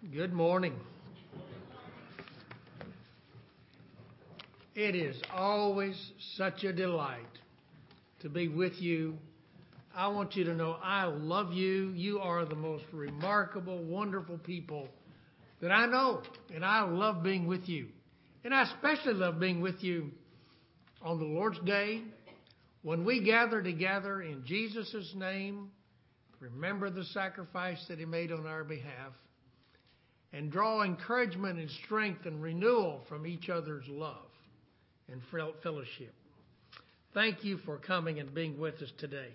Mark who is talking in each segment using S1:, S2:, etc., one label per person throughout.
S1: Good morning. It is always such a delight to be with you. I want you to know I love you. You are the most remarkable, wonderful people that I know, and I love being with you. And I especially love being with you on the Lord's Day when we gather together in Jesus' name, remember the sacrifice that He made on our behalf, and draw encouragement and strength and renewal from each other's love and fellowship. Thank you for coming and being with us today.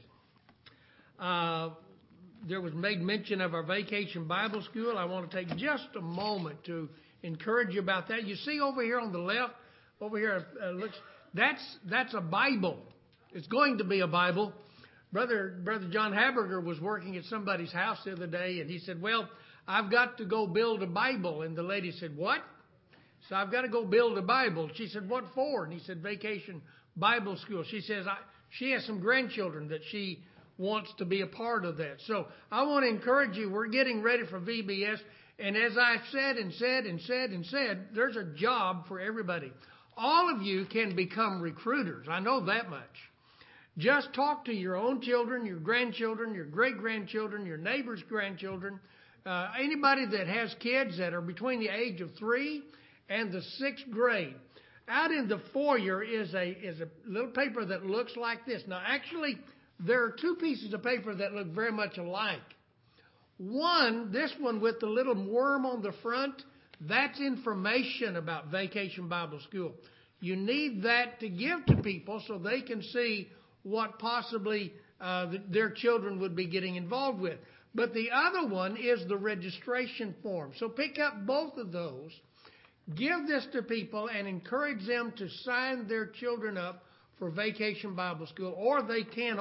S1: There was made mention of our Vacation Bible School. I want to take just a moment to encourage you about that. You see over here on the left, over here, that's a Bible. It's going to be a Bible. Brother John Haberger was working at somebody's house the other day, and he said, "Well, I've got to go build a Bible." And the lady said, "What?" So I've got to go build a Bible. She said, "What for?" And he said, "Vacation Bible School." She says, she has some grandchildren that she wants to be a part of that. So I want to encourage you. We're getting ready for VBS. And as I've said, there's a job for everybody. All of you can become recruiters. I know that much. Just talk to your own children, your grandchildren, your great-grandchildren, your neighbor's grandchildren, anybody that has kids that are between the age of 3 and the 6th grade. Out in the foyer is a little paper that looks like this. Now, actually, there are 2 pieces of paper that look very much alike. One, this one with the little worm on the front, that's information about Vacation Bible School. You need that to give to people so they can see what possibly their children would be getting involved with. But the other one is the registration form. So pick up both of those. Give this to people and encourage them to sign their children up for Vacation Bible School. Or they can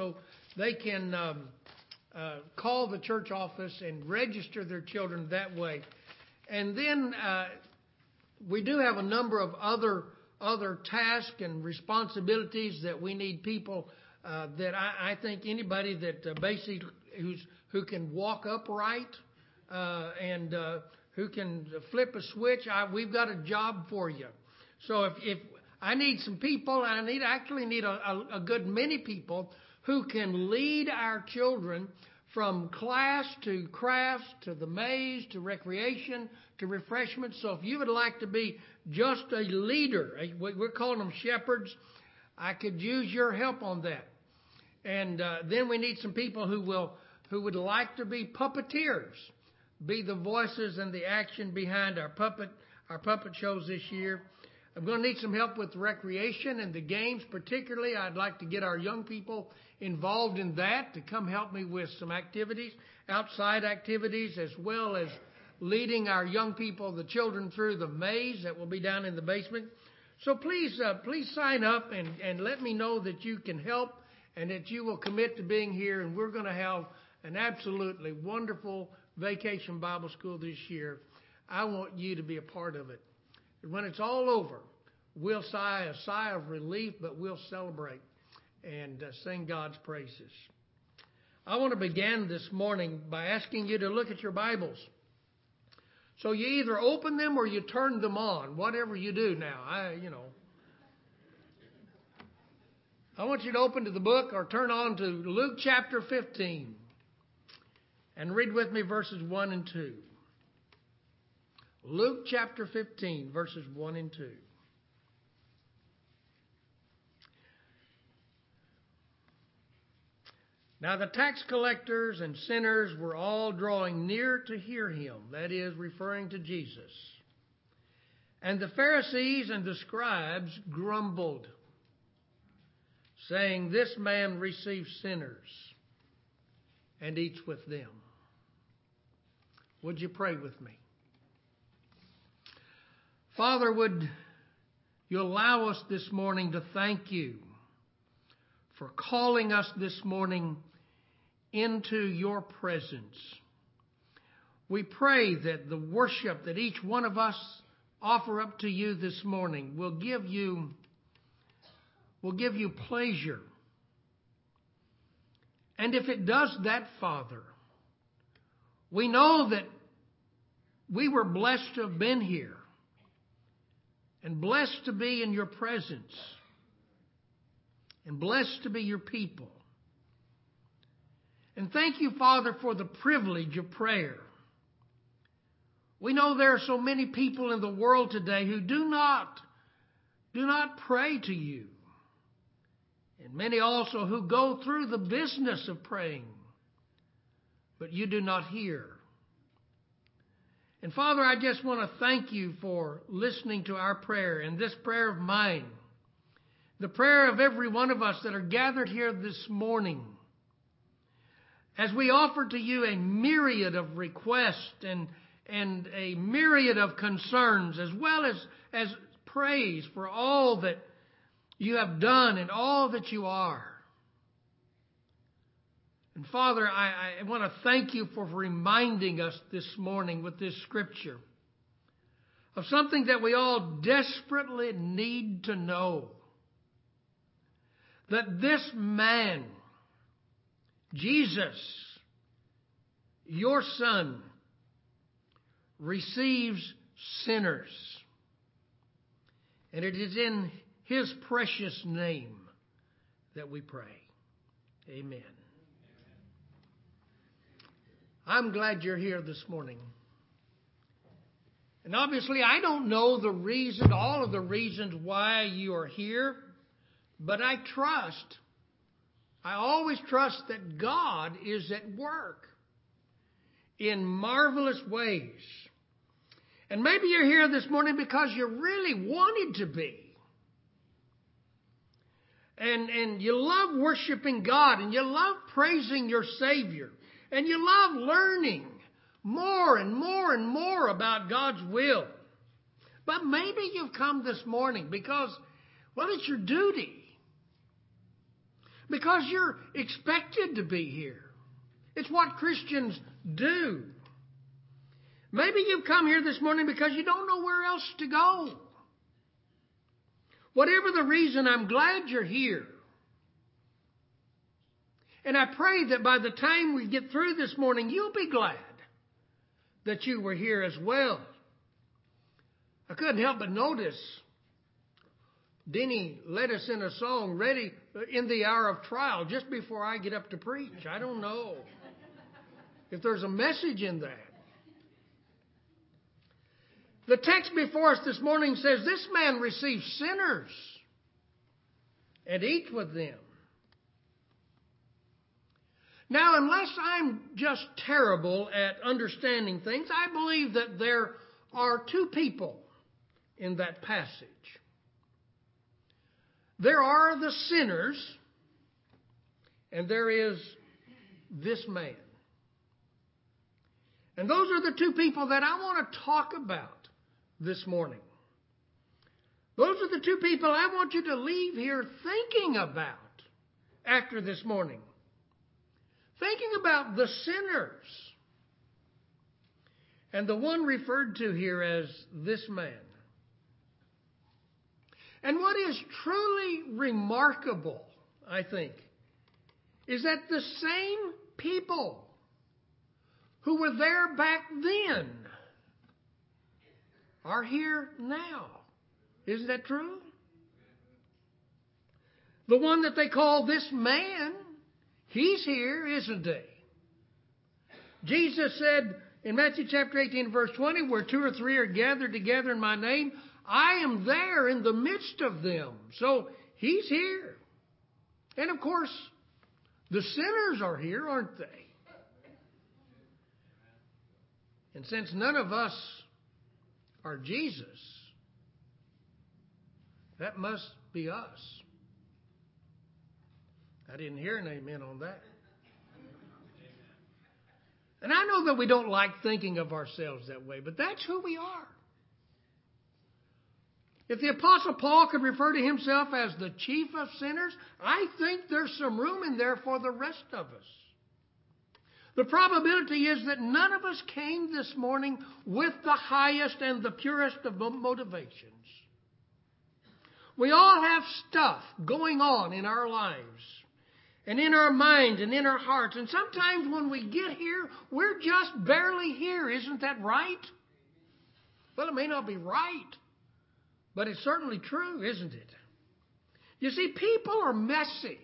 S1: call the church office and register their children that way. And then we do have a number of other tasks and responsibilities that we need people that I think anybody that basically who can walk upright and who can flip a switch, we've got a job for you. So if I need some people, and I actually need a good many people who can lead our children from class to crafts to the maze to recreation to refreshment. So if you would like to be just a leader, we're calling them shepherds, I could use your help on that. And then we need some people who would like to be puppeteers, be the voices and the action behind our puppet shows this year. I'm going to need some help with recreation and the games. Particularly, I'd like to get our young people involved in that to come help me with some activities, outside activities, as well as leading our young people, the children, through the maze that will be down in the basement. So please sign up and let me know that you can help and that you will commit to being here. And we're going to have an absolutely wonderful Vacation Bible School this year. I want you to be a part of it. And when it's all over, we'll sigh a sigh of relief, but we'll celebrate and sing God's praises. I want to begin this morning by asking you to look at your Bibles. So you either open them or you turn them on, whatever you do now. I want you to open to the book or turn on to Luke chapter 15 and read with me verses 1 and 2. Luke chapter 15, verses 1 and 2. Now the tax collectors and sinners were all drawing near to hear him, that is, referring to Jesus. And the Pharisees and the scribes grumbled, saying, "This man receives sinners and eats with them." Would you pray with me? Father, would you allow us this morning to thank you for calling us this morning into your presence. We pray that the worship that each one of us offer up to you this morning will give you pleasure. And if it does that, Father, we know that we were blessed to have been here and blessed to be in your presence and blessed to be your people. And thank you, Father, for the privilege of prayer. We know there are so many people in the world today who do not pray to you. And many also who go through the business of praying, but you do not hear. And Father, I just want to thank you for listening to our prayer and this prayer of mine, the prayer of every one of us that are gathered here this morning, as we offer to you a myriad of requests and a myriad of concerns, as well as praise for all that you have done and all that you are. And Father, I want to thank you for reminding us this morning with this scripture of something that we all desperately need to know. That this man, Jesus, your Son, receives sinners. And it is in His precious name that we pray. Amen. I'm glad you're here this morning. And obviously, I don't know all of the reasons why you are here, but I always trust that God is at work in marvelous ways. And maybe you're here this morning because you really wanted to be. And you love worshiping God, and you love praising your Savior, and you love learning more and more and more about God's will. But maybe you've come this morning because, well, it's your duty. Because you're expected to be here. It's what Christians do. Maybe you've come here this morning because you don't know where else to go. Whatever the reason, I'm glad you're here. And I pray that by the time we get through this morning, you'll be glad that you were here as well. I couldn't help but notice Denny led us in a song, Ready in the Hour of Trial, just before I get up to preach. I don't know if there's a message in that. The text before us this morning says, this man received sinners and eat with them. Now, unless I'm just terrible at understanding things, I believe that there are two people in that passage. There are the sinners, and there is this man. And those are the two people that I want to talk about this morning. Those are the two people I want you to leave here thinking about after this morning. Thinking about the sinners. And the one referred to here as this man. And what is truly remarkable, I think, is that the same people who were there back then are here now. Isn't that true? The one that they call this man, he's here, isn't he? Jesus said in Matthew chapter 18, verse 20, where 2 or 3 are gathered together in my name, I am there in the midst of them. So he's here. And of course, the sinners are here, aren't they? And since none of us are Jesus, that must be us. I didn't hear an amen on that. And I know that we don't like thinking of ourselves that way, but that's who we are. If the Apostle Paul could refer to himself as the chief of sinners, I think there's some room in there for the rest of us. The probability is that none of us came this morning with the highest and the purest of motivations. We all have stuff going on in our lives and in our minds and in our hearts. And sometimes when we get here, we're just barely here. Isn't that right? Well, it may not be right, but it's certainly true, isn't it? You see, people are messy.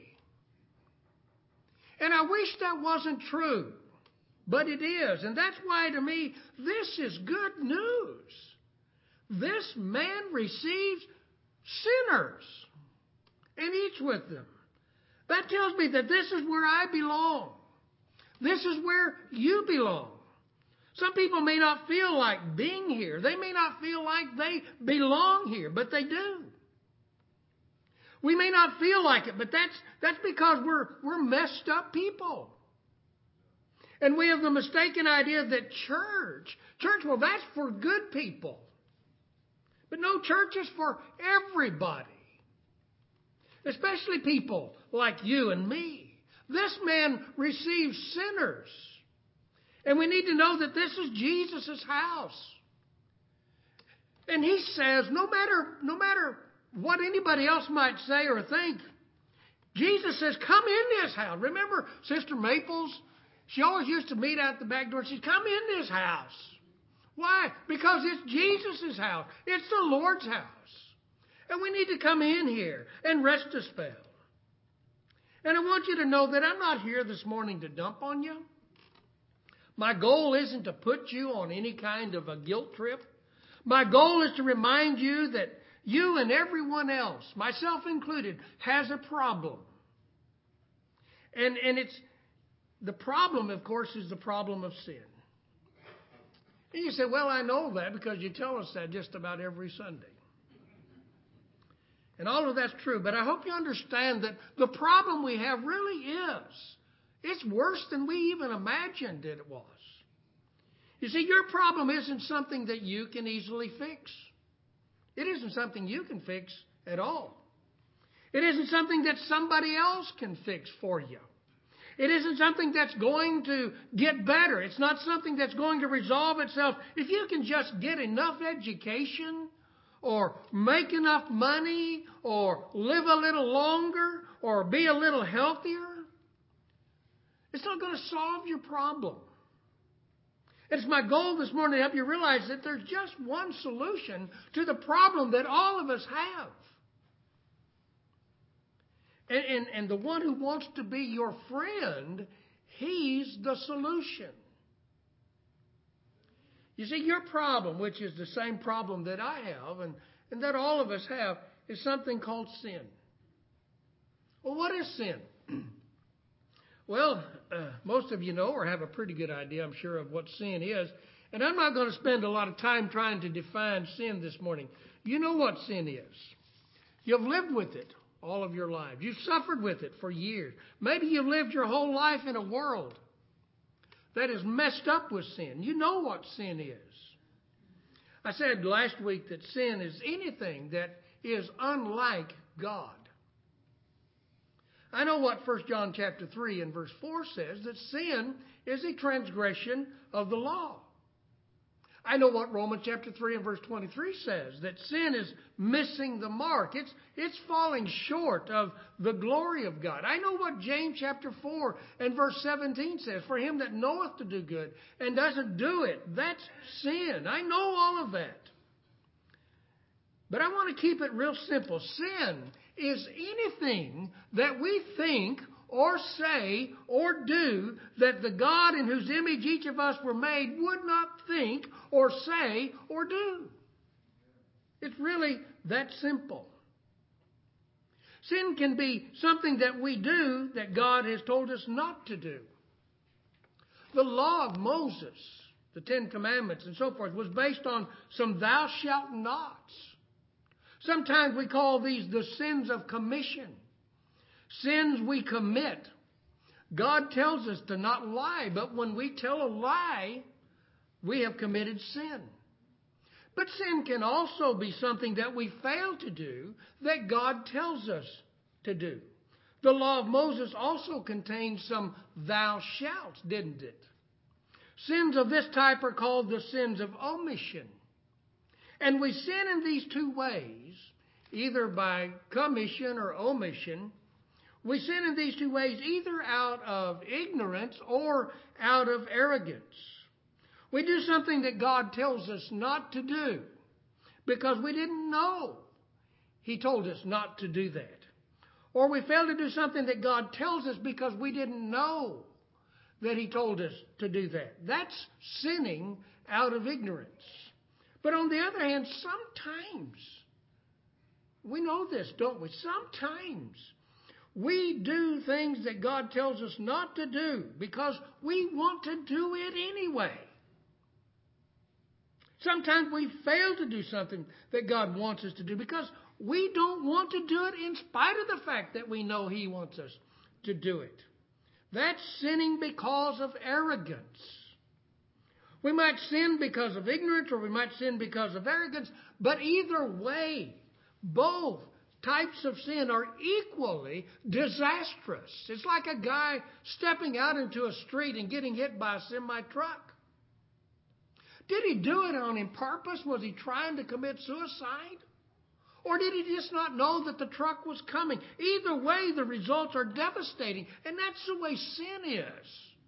S1: And I wish that wasn't true, but it is. And that's why, to me, this is good news. This man receives sinners and eats with them. That tells me that this is where I belong. This is where you belong. Some people may not feel like being here. They may not feel like they belong here, but they do. We may not feel like it, but that's because we're messed up people. And we have the mistaken idea that church, well, that's for good people. But no, church is for everybody. Especially people like you and me. This man receives sinners. And we need to know that this is Jesus' house. And he says, no matter what anybody else might say or think, Jesus says, come in this house. Remember Sister Maples? She always used to meet out the back door. She said, come in this house. Why? Because it's Jesus' house. It's the Lord's house. And we need to come in here and rest a spell. And I want you to know that I'm not here this morning to dump on you. My goal isn't to put you on any kind of a guilt trip. My goal is to remind you that you and everyone else, myself included, has a problem. And it's the problem, of course, is the problem of sin. And you say, well, I know that because you tell us that just about every Sunday. And all of that's true, but I hope you understand that the problem we have really is. It's worse than we even imagined it was. You see, your problem isn't something that you can easily fix. It isn't something you can fix at all. It isn't something that somebody else can fix for you. It isn't something that's going to get better. It's not something that's going to resolve itself. If you can just get enough education, or make enough money, or live a little longer, or be a little healthier, it's not going to solve your problem. It's my goal this morning to help you realize that there's just one solution to the problem that all of us have. And the one who wants to be your friend, he's the solution. You see, your problem, which is the same problem that I have and that all of us have, is something called sin. Well, what is sin? Well, most of you know or have a pretty good idea, I'm sure, of what sin is. And I'm not going to spend a lot of time trying to define sin this morning. You know what sin is. You've lived with it all of your life. You've suffered with it for years. Maybe you've lived your whole life in a world that is messed up with sin. You know what sin is. I said last week that sin is anything that is unlike God. I know what 1 John chapter 3 and verse 4 says, that sin is a transgression of the law. I know what Romans chapter 3 and verse 23 says, that sin is missing the mark. It's falling short of the glory of God. I know what James chapter 4 and verse 17 says, for him that knoweth to do good and doesn't do it, that's sin. I know all of that. But I want to keep it real simple. Sin is anything that we think or say or do that the God in whose image each of us were made would not think or say or do. It's really that simple. Sin can be something that we do that God has told us not to do. The law of Moses, the Ten Commandments and so forth, was based on some thou shalt nots. Sometimes we call these the sins of commission. Sins we commit. God tells us to not lie, but when we tell a lie, we have committed sin. But sin can also be something that we fail to do that God tells us to do. The law of Moses also contains some thou shalts, didn't it? Sins of this type are called the sins of omission. And we sin in these two ways, either by commission or omission. We sin in these two ways, either out of ignorance or out of arrogance. We do something that God tells us not to do because we didn't know He told us not to do that. Or we fail to do something that God tells us because we didn't know that He told us to do that. That's sinning out of ignorance. But on the other hand, sometimes, we know this, don't we? Sometimes we do things that God tells us not to do because we want to do it anyway. Sometimes we fail to do something that God wants us to do because we don't want to do it in spite of the fact that we know He wants us to do it. That's sinning because of arrogance. We might sin because of ignorance or we might sin because of arrogance, but either way, both types of sin are equally disastrous. It's like a guy stepping out into a street and getting hit by a semi-truck. Did he do it on purpose? Was he trying to commit suicide? Or did he just not know that the truck was coming? Either way, the results are devastating. And that's the way sin is.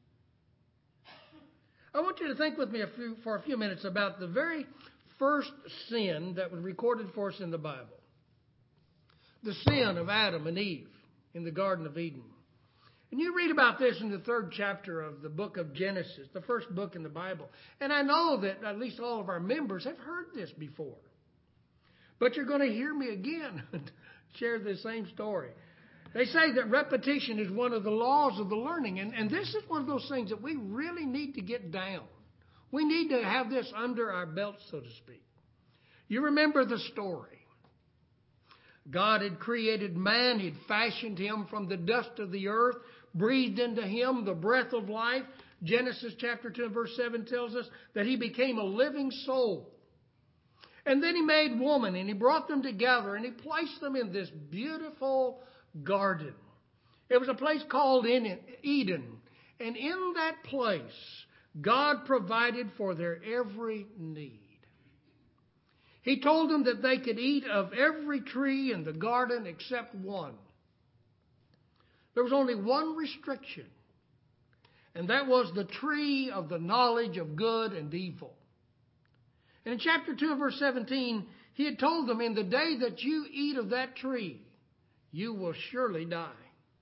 S1: I want you to think with me for a few minutes about the very first sin that was recorded for us in the Bible. The sin of Adam and Eve in the Garden of Eden. And you read about this in the 3rd chapter of the book of Genesis, the first book in the Bible. And I know that at least all of our members have heard this before. But you're going to hear me again share the same story. They say that repetition is one of the laws of the learning. And this is one of those things that we really need to get down. We need to have this under our belt, so to speak. You remember the story. God had created man. He'd fashioned him from the dust of the earth, breathed into him the breath of life. Genesis chapter 2 and verse 7 tells us that he became a living soul. And then He made woman and He brought them together and He placed them in this beautiful garden. It was a place called Eden. And in that place, God provided for their every need. He told them that they could eat of every tree in the garden except one. There was only one restriction, and that was the tree of the knowledge of good and evil. And in chapter 2 verse 17, He had told them, in the day that you eat of that tree, you will surely die.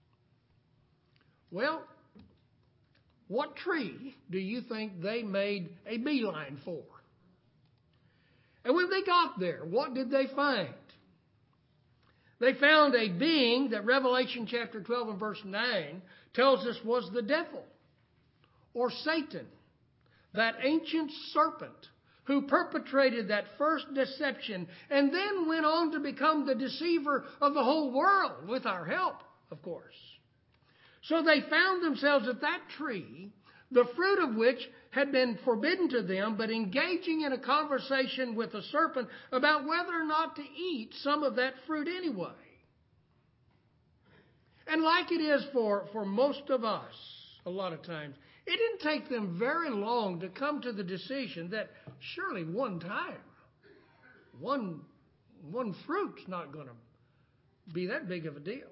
S1: Well, what tree do you think they made a beeline for? And when they got there, what did they find? They found a being that Revelation chapter 12 and verse 9 tells us was the devil, or Satan, that ancient serpent who perpetrated that first deception and then went on to become the deceiver of the whole world with our help, of course. So they found themselves at that tree, the fruit of which had been forbidden to them, but engaging in a conversation with the serpent about whether or not to eat some of that fruit anyway. And like it is for most of us, a lot of times, it didn't take them very long to come to the decision that surely one time, one fruit's not going to be that big of a deal.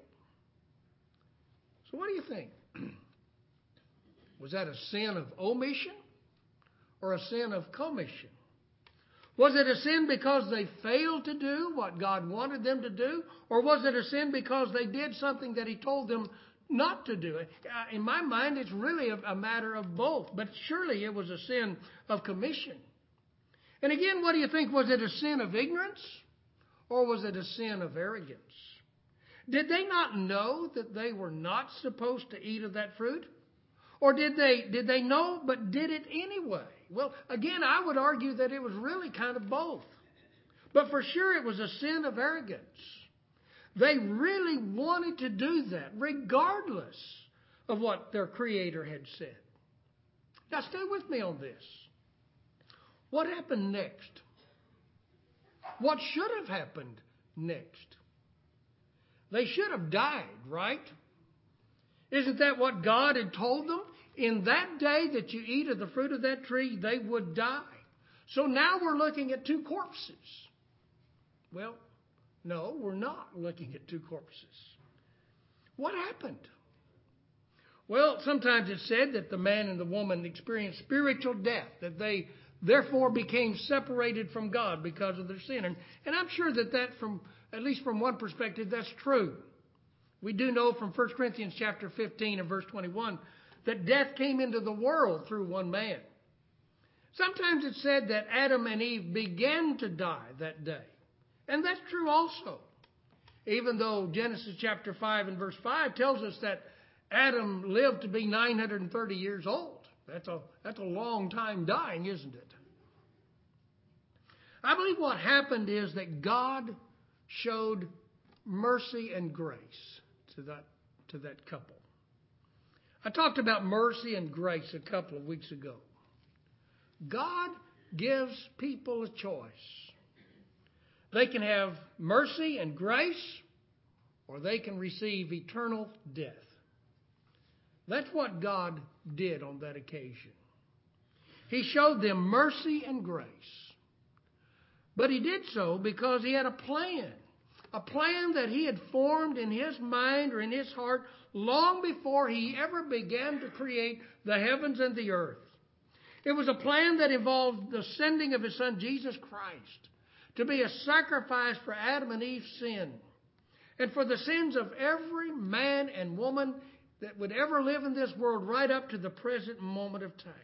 S1: So what do you think? Was that a sin of omission or a sin of commission? Was it a sin because they failed to do what God wanted them to do? Or was it a sin because they did something that He told them not to do? In my mind, it's really a matter of both. But surely it was a sin of commission. And again, what do you think? Was it a sin of ignorance? Or was it a sin of arrogance? Did they not know that they were not supposed to eat of that fruit? Or did they know but did it anyway? Well, again, I would argue that it was really kind of both. But for sure it was a sin of arrogance. They really wanted to do that regardless of what their Creator had said. Now stay with me on this. What happened next? What should have happened next? They should have died, right? Isn't that what God had told them? In that day that you eat of the fruit of that tree, they would die. So now we're looking at two corpses. Well, no, we're not looking at two corpses. What happened? Well, sometimes it's said that the man and the woman experienced spiritual death, that they therefore became separated from God because of their sin. And I'm sure that from, at least from one perspective, that's true. We do know from 1 Corinthians chapter 15 and verse 21 that death came into the world through one man. Sometimes it's said that Adam and Eve began to die that day. And that's true also. Even though Genesis chapter 5 and verse 5 tells us that Adam lived to be 930 years old. That's a long time dying, isn't it? I believe what happened is that God showed mercy and grace to that couple. I talked about mercy and grace a couple of weeks ago. God gives people a choice. They can have mercy and grace, or they can receive eternal death. That's what God did on that occasion. He showed them mercy and grace. But He did so because He had a plan that He had formed in His mind or in His heart long before He ever began to create the heavens and the earth. It was a plan that involved the sending of His Son, Jesus Christ, to be a sacrifice for Adam and Eve's sin and for the sins of every man and woman that would ever live in this world right up to the present moment of time.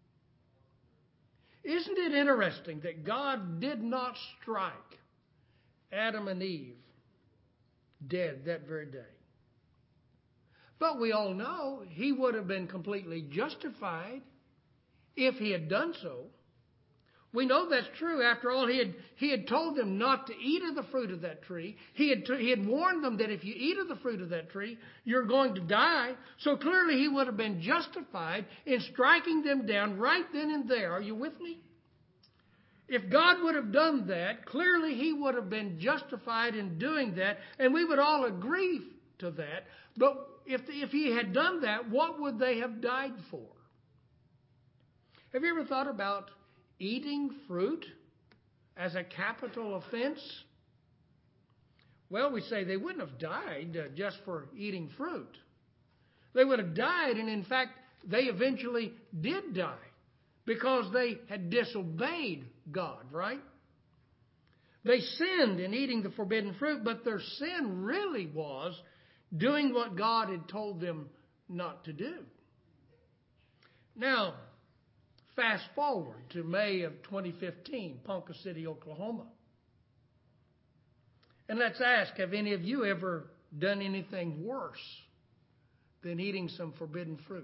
S1: Isn't it interesting that God did not strike Adam and Eve dead that very day? But we all know He would have been completely justified if He had done so. We know that's true. After all, he had told them not to eat of the fruit of that tree. He had warned them that if you eat of the fruit of that tree, you're going to die. So clearly He would have been justified in striking them down right then and there. Are you with me? If God would have done that, clearly He would have been justified in doing that, and we would all agree to that. But if He had done that, what would they have died for? Have you ever thought about eating fruit as a capital offense? Well, we say they wouldn't have died just for eating fruit. They would have died, and in fact, they eventually did die because they had disobeyed God, right? They sinned in eating the forbidden fruit, but their sin really was doing what God had told them not to do. Now, fast forward to May of 2015, Ponca City, Oklahoma. And let's ask, have any of you ever done anything worse than eating some forbidden fruit?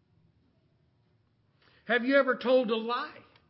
S1: Have you ever told a lie?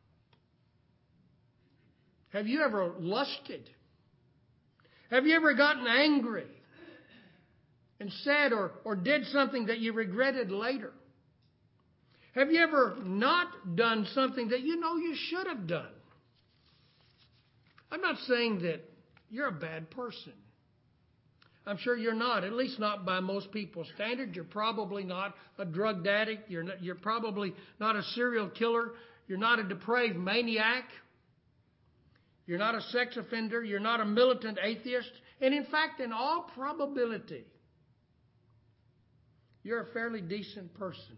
S1: Have you ever lusted? Have you ever gotten angry and said or did something that you regretted later? Have you ever not done something that you know you should have done? I'm not saying that you're a bad person. I'm sure you're not, at least not by most people's standards. You're probably not a drug addict. You're probably not a serial killer. You're not a depraved maniac. You're not a sex offender. You're not a militant atheist. And in fact, in all probability, you're a fairly decent person.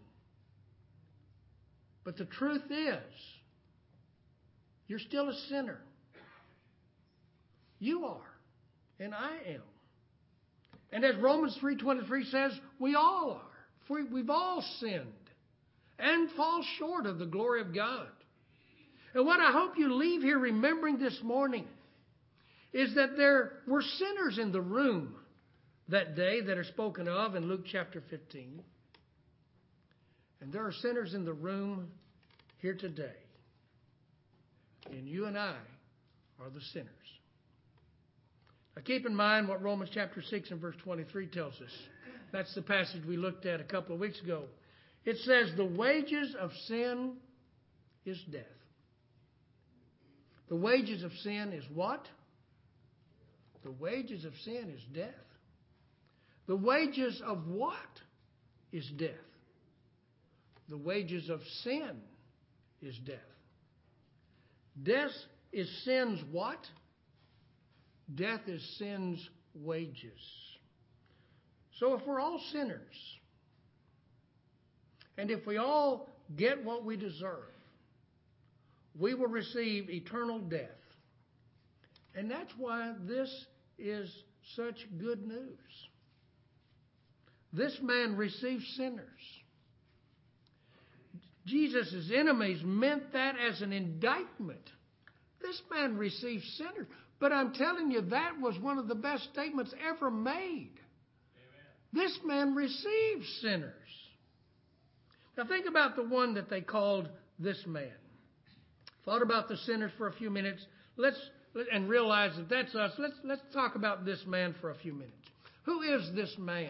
S1: But the truth is, you're still a sinner. You are, and I am. And as Romans 3:23 says, we all are. We've all sinned and fall short of the glory of God. And what I hope you leave here remembering this morning is that there were sinners in the room that day that are spoken of in Luke chapter 15. And there are sinners in the room here today. And you and I are the sinners. Now keep in mind what Romans chapter 6 and verse 23 tells us. That's the passage we looked at a couple of weeks ago. It says, the wages of sin is death. The wages of sin is what? The wages of sin is death. The wages of what is death? The wages of sin is death. Death is sin's what? Death is sin's wages. So if we're all sinners, And if we all get what we deserve, we will receive eternal death. And that's why this is such good news. This man received sinners. Jesus' enemies meant that as an indictment. This man received sinners. But I'm telling you, that was one of the best statements ever made. Amen. This man received sinners. Now think about the one that they called this man. Thought about the sinners for a few minutes. And realize that that's us. Let's talk about this man for a few minutes. Who is this man?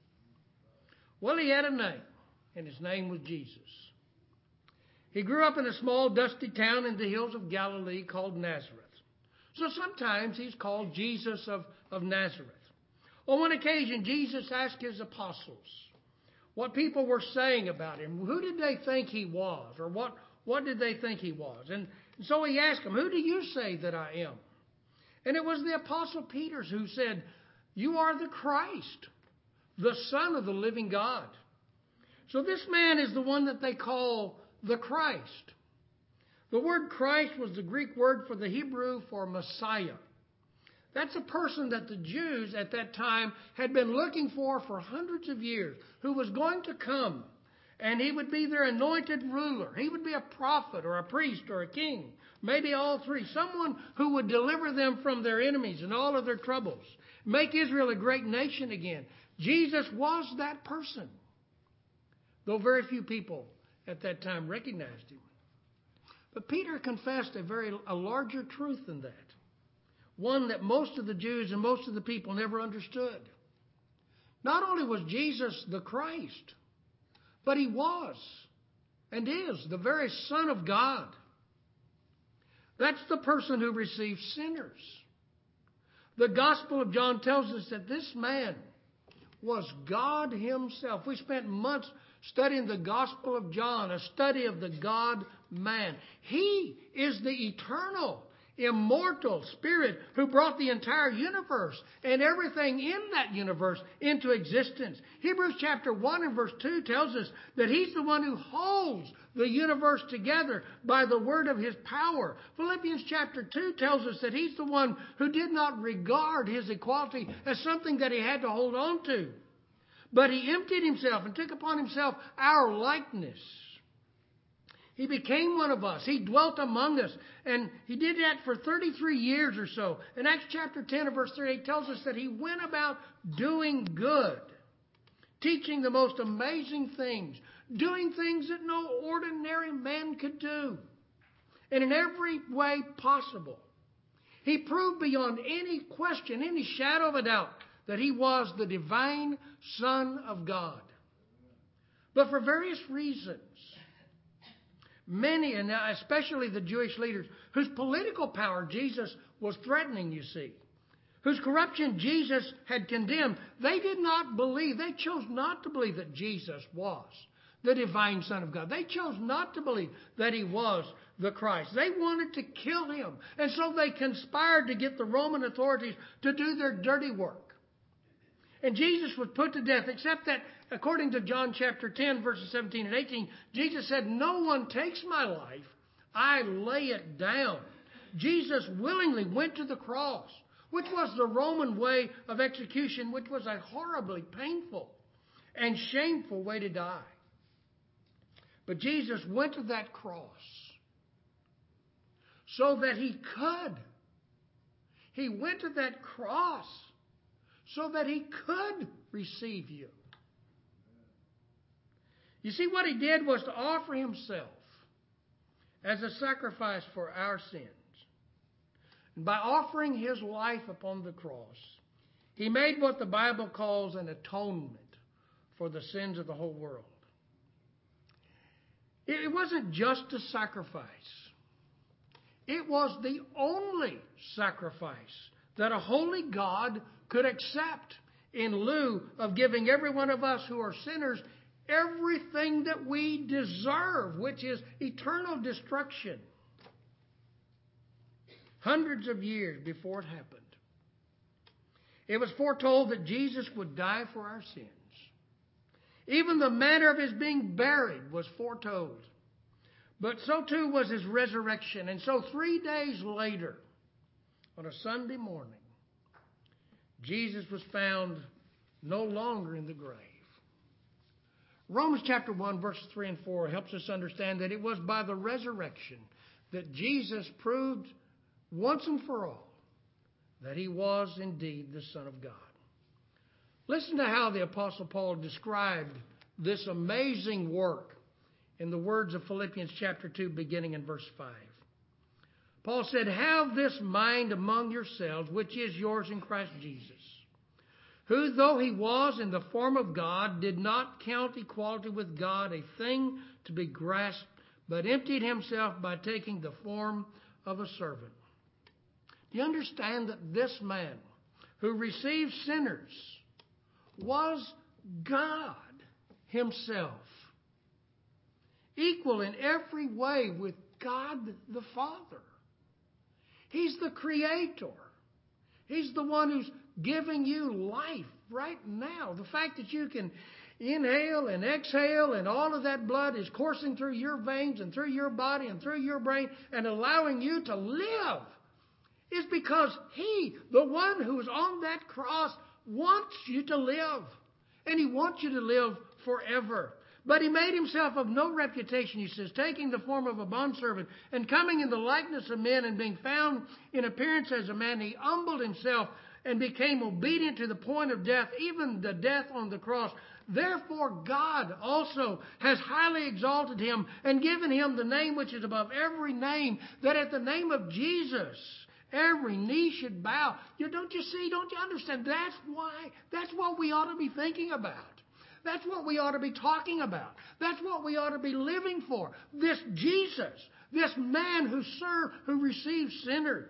S1: Well, he had a name, and his name was Jesus. He grew up in a small, dusty town in the hills of Galilee called Nazareth. So sometimes he's called Jesus of Nazareth. On one occasion, Jesus asked his apostles what people were saying about him. Who did they think he was? Or what did they think he was? And so he asked them, who do you say that I am? And it was the apostle Peter who said, you are the Christ, the Son of the living God. So this man is the one that they call the Christ. The word Christ was the Greek word for the Hebrew for Messiah. That's a person that the Jews at that time had been looking for hundreds of years, who was going to come, and he would be their anointed ruler. He would be a prophet or a priest or a king, maybe all three. Someone who would deliver them from their enemies and all of their troubles, make Israel a great nation again. Jesus was that person, though very few people at that time recognized him. But Peter confessed a larger truth than that. One that most of the Jews and most of the people never understood. Not only was Jesus the Christ, but he was and is the very Son of God. That's the person who receives sinners. The Gospel of John tells us that this man was God himself. We spent months studying the Gospel of John, a study of the God-man. He is the eternal, immortal Spirit who brought the entire universe and everything in that universe into existence. Hebrews chapter 1 and verse 2 tells us that he's the one who holds the universe together by the word of his power. Philippians chapter 2 tells us that he's the one who did not regard his equality as something that he had to hold on to, but he emptied himself and took upon himself our likeness. He became one of us. He dwelt among us. And he did that for 33 years or so. In Acts chapter 10 and verse 38 tells us that he went about doing good, teaching the most amazing things, doing things that no ordinary man could do. And in every way possible, he proved beyond any question, any shadow of a doubt, that he was the divine Son of God. But for various reasons, many, and especially the Jewish leaders, whose political power Jesus was threatening, you see, whose corruption Jesus had condemned, they did not believe, they chose not to believe that Jesus was the divine Son of God. They chose not to believe that he was the Christ. They wanted to kill him. And so they conspired to get the Roman authorities to do their dirty work. And Jesus was put to death, except that according to John chapter 10, verses 17 and 18, Jesus said, no one takes my life, I lay it down. Jesus willingly went to the cross, which was the Roman way of execution, which was a horribly painful and shameful way to die. But Jesus went to that cross so that he could. He went to that cross so that he could receive you. You see, what he did was to offer himself as a sacrifice for our sins. And by offering his life upon the cross, he made what the Bible calls an atonement for the sins of the whole world. It wasn't just a sacrifice. It was the only sacrifice that a holy God could accept in lieu of giving every one of us who are sinners everything that we deserve, which is eternal destruction. Hundreds of years before it happened, it was foretold that Jesus would die for our sins. Even the manner of his being buried was foretold. But so too was his resurrection. And so 3 days later, on a Sunday morning, Jesus was found no longer in the grave. Romans chapter 1, verses 3 and 4 helps us understand that it was by the resurrection that Jesus proved once and for all that he was indeed the Son of God. Listen to how the Apostle Paul described this amazing work in the words of Philippians chapter 2, beginning in verse 5. Paul said, "Have this mind among yourselves, which is yours in Christ Jesus, who, though he was in the form of God, did not count equality with God a thing to be grasped, but emptied himself by taking the form of a servant." Do you understand that this man who received sinners was God himself, equal in every way with God the Father? He's the Creator. He's the one who's giving you life right now. The fact that you can inhale and exhale and all of that blood is coursing through your veins and through your body and through your brain and allowing you to live is because He, the one who is on that cross, wants you to live. And He wants you to live forever. But He made Himself of no reputation, he says, taking the form of a bondservant and coming in the likeness of men and being found in appearance as a man, He humbled Himself and became obedient to the point of death, even the death on the cross. Therefore God also has highly exalted Him and given Him the name which is above every name, that at the name of Jesus every knee should bow. Don't you see? Don't you understand? That's why. That's what we ought to be thinking about. That's what we ought to be talking about. That's what we ought to be living for. This Jesus, this man who served, who received sinners.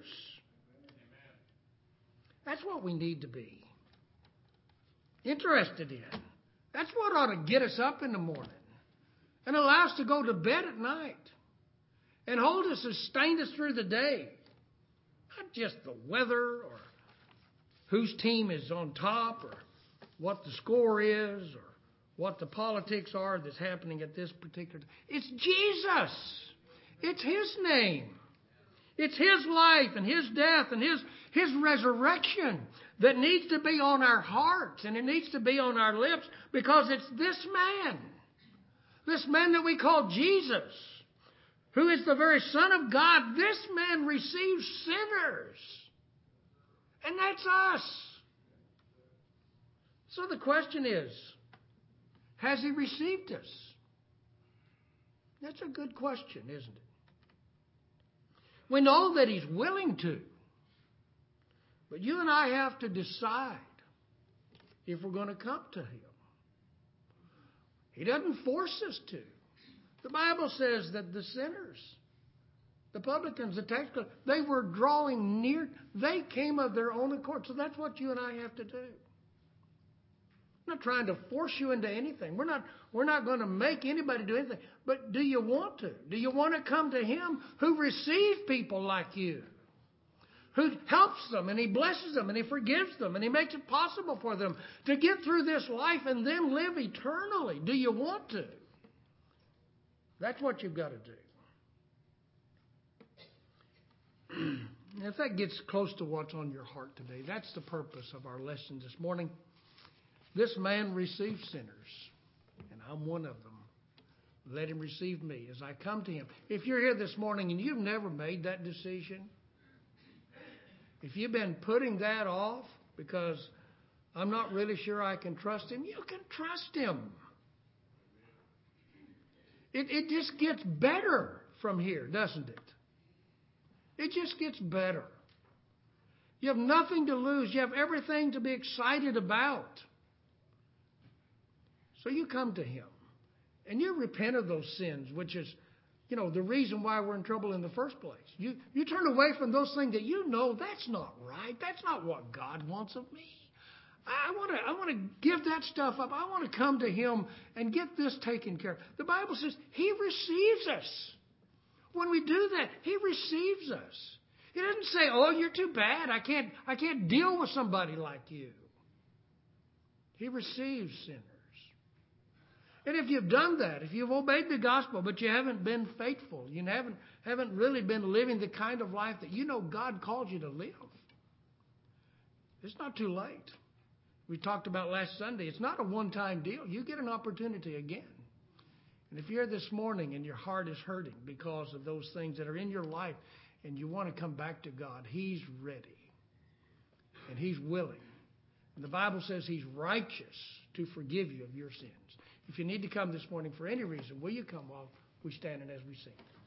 S1: That's what we need to be interested in. That's what ought to get us up in the morning and allow us to go to bed at night and hold us, sustain us through the day. Not just the weather or whose team is on top or what the score is or what the politics are that's happening at this particular time. It's Jesus. It's His name. It's His life and His death and His resurrection that needs to be on our hearts and it needs to be on our lips because it's this man that we call Jesus, who is the very Son of God. This man receives sinners. And that's us. So the question is, has He received us? That's a good question, isn't it? We know that He's willing to. But you and I have to decide if we're going to come to Him. He doesn't force us to. The Bible says that the sinners, the publicans, the tax collectors, they were drawing near. They came of their own accord. So that's what you and I have to do. I'm not trying to force you into anything. We're not going to make anybody do anything. But do you want to? Do you want to come to Him who receives people like you? Who helps them and He blesses them and He forgives them and He makes it possible for them to get through this life and then live eternally. Do you want to? That's what you've got to do. If that gets close to what's on your heart today, that's the purpose of our lesson this morning. This man received sinners, and I'm one of them. Let him receive me as I come to Him. If you're here this morning and you've never made that decision, if you've been putting that off because I'm not really sure I can trust Him, you can trust Him. It just gets better from here, doesn't it? It just gets better. You have nothing to lose. You have everything to be excited about. So you come to Him and you repent of those sins, which is, the reason why we're in trouble in the first place. You turn away from those things that that's not right. That's not what God wants of me. I want to give that stuff up. I want to come to Him and get this taken care of. The Bible says He receives us. When we do that, He receives us. He doesn't say, "Oh, you're too bad. I can't deal with somebody like you." He receives sinners. And if you've done that, if you've obeyed the gospel, but you haven't been faithful, you haven't really been living the kind of life that you know God called you to live, it's not too late. We talked about last Sunday. It's not a one-time deal. You get an opportunity again. And if you're here this morning and your heart is hurting because of those things that are in your life and you want to come back to God, He's ready and He's willing. And the Bible says He's righteous to forgive you of your sins. If you need to come this morning for any reason, will you come while we stand and as we sing?